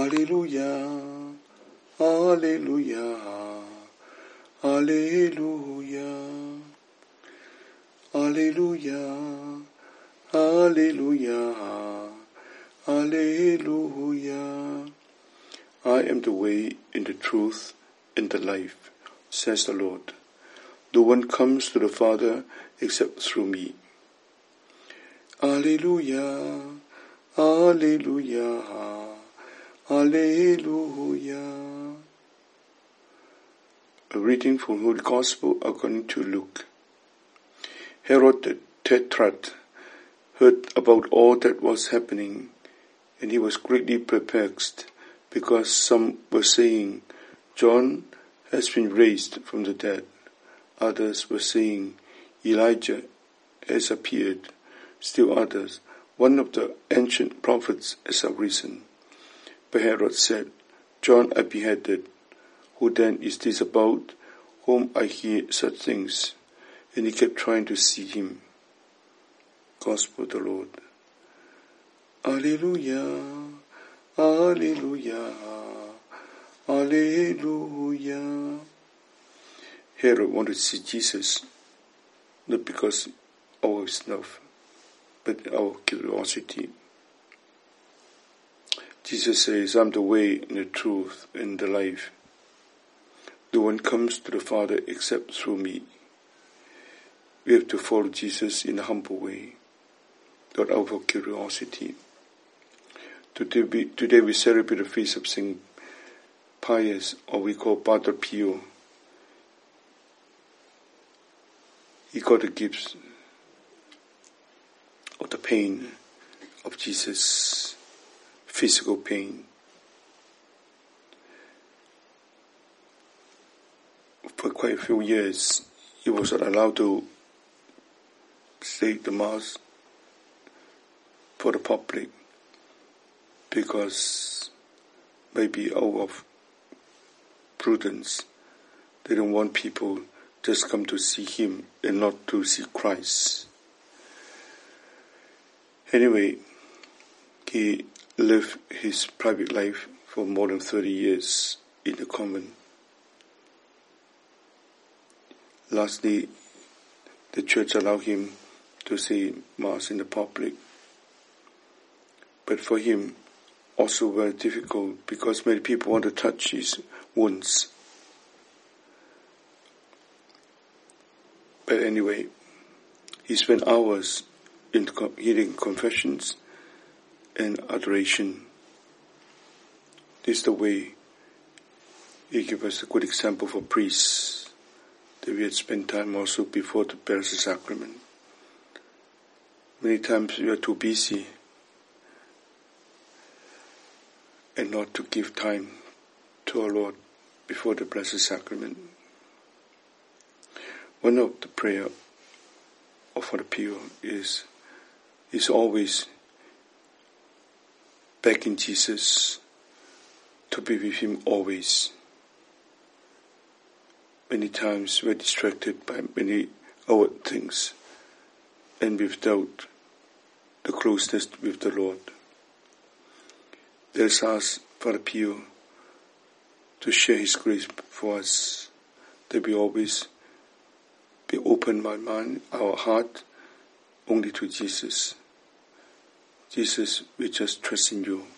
Alleluia, Alleluia, Alleluia, Alleluia, Alleluia, Alleluia. I am the way and the truth and the life, says the Lord. No one comes to the Father except through me. Alleluia, Alleluia, Alleluia. A reading from Holy Gospel according to Luke. Herod the Tetrarch heard about all that was happening, and he was greatly perplexed, because some were saying, John has been raised from the dead. Others were saying, Elijah has appeared. Still others, one of the ancient prophets has arisen. But Herod said, John I beheaded. Who then is this about whom I hear such things? And he kept trying to see him. Gospel of the Lord. Alleluia, Alleluia, Alleluia. Herod wanted to see Jesus, not because of his love, but our curiosity. Jesus says, I'm the way and the truth and the life. No one comes to the Father except through me. We have to follow Jesus in a humble way, not out of curiosity. Today we celebrate the feast of Saint Pius, or we call Padre Pio. He got the gifts of the pain of Jesus, physical pain. For quite a few years, he was not allowed to say the Mass for the public, because maybe out of prudence, they don't want people just come to see him and not to see Christ. Anyway, he lived his private life for more than 30 years in the convent. Lastly, the church allowed him to say Mass in the public. But for him, also very difficult, because many people want to touch his wounds. But anyway, he spent hours in hearing confessions and adoration. This is the way he gave us a good example for priests, that we had spent time also before the Blessed Sacrament. Many times we are too busy and not to give time to our Lord before the Blessed Sacrament. One of the prayer of Father Pio is always begging Jesus to be with him always. Many times we're distracted by many other things and without the closeness with the Lord. Let us ask Father Pio to share his grace for us, that we always be open my mind, our heart, only to Jesus. Jesus, we just trust in you.